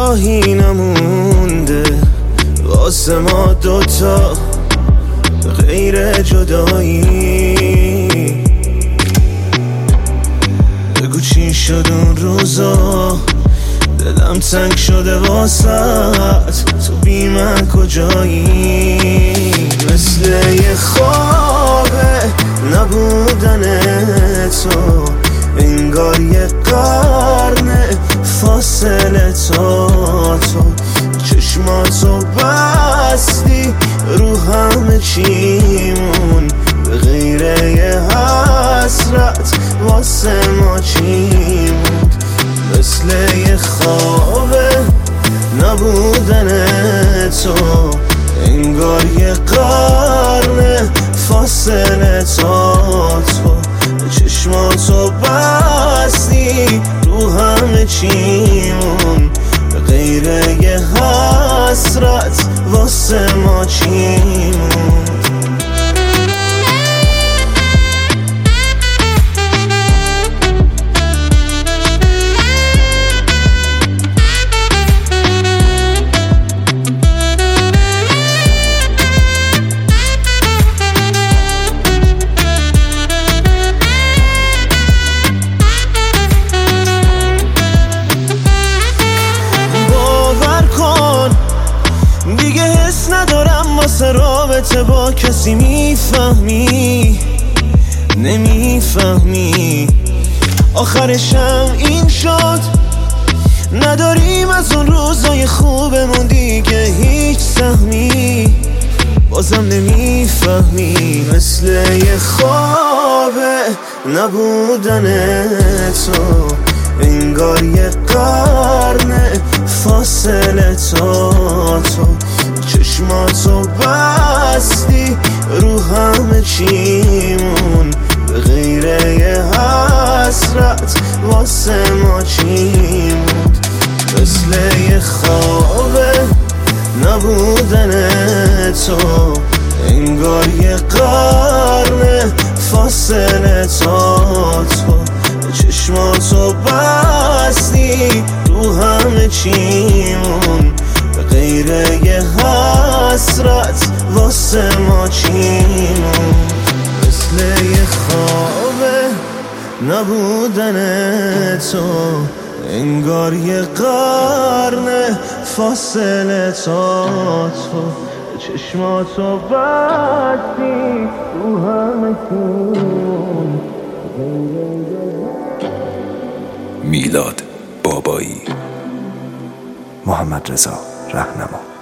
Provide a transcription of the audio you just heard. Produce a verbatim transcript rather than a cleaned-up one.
راهی نمونده واسه ما دوتا غیر جدایی. بگو چی شد اون روزا، دلم تنگ شده واسط، تو بی من کجایی؟ مثل یه خوابه نبودن تو، انگار یه قرن فاصله تا تو. چشماتو بستی رو همه چیمون، به غیر یه حسرت واسه ما چی بود؟ مثل یه خوابه نبودن تو، انگار یه قرن فاصله تا تو. چشماتو بستی رو همه چیمون، به غیر یه حسرت واسه ما چیمون. دیگه حس ندارم واسه رابطه با کسی، میفهمی نمیفهمی؟ آخرشم این شد، نداریم از اون روزای خوبمون دیگه هیچ سهمی، بازم نمیفهمی. مثل یه خوابه نبودن تو، انگار یه قرن فاصله تا تو. چشماتو بستی رو همه چیمون، به غیر یه حسرت واسه ما چیمون. مثل یه خوابه نبودن تو، انگار یه قرن فاصله تا تو. چشماتو بستی رو همه چیمون، به غیر یه حسرت واسه ما چیمون. مثل یه خوابه نبودن تو، انگار یه قرن فاصله تا تو. چشماتو بستی رو همه چیمون. میلاد بابایی، محمد رضا رهنما.